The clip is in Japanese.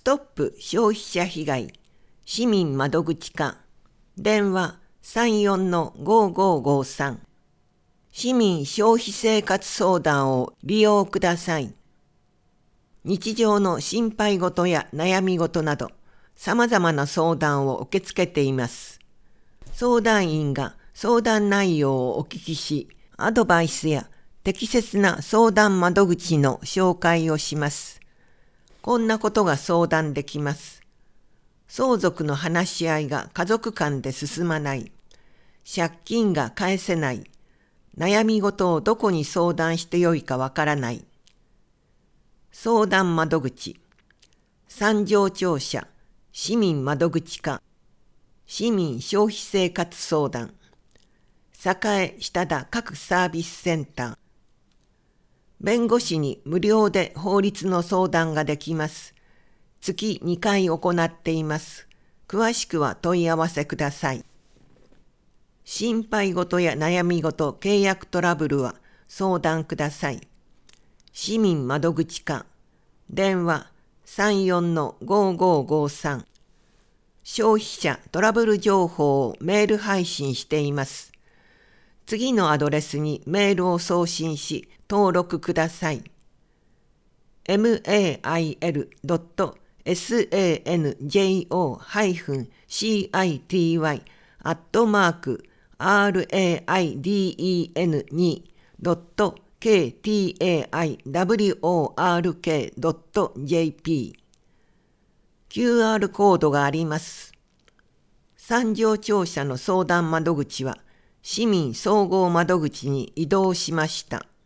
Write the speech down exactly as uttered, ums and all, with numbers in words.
トップ消費者被害市民窓口課電話 さんよんのごごごさん 市民消費生活相談を利用ください。日常の心配事や悩み事などさまざまな相談を受け付けています。相談員が相談内容をお聞きし、アドバイスや適切な相談窓口の紹介をします。こんなことが相談できます。相続の話し合いが家族間で進まない。借金が返せない。悩み事をどこに相談してよいかわからない。相談窓口、三条庁舎、市民窓口課、市民消費生活相談、栄下田各サービスセンター。弁護士に無料で法律の相談ができます。月にかい行っています。詳しくは問い合わせください。心配事や悩み事、契約トラブルは相談ください。市民窓口課電話 さんよんのごごごさん 消費者トラブル情報をメール配信しています。次のアドレスにメールを送信し登録ください。メールドットサンジョー シティ アットマーク ラディエンに ドット ケーティーエーアイダブリューオーアールケー ドット ジェーピー キューアール コードがあります。三条庁舎の相談窓口は市民総合窓口に移動しました。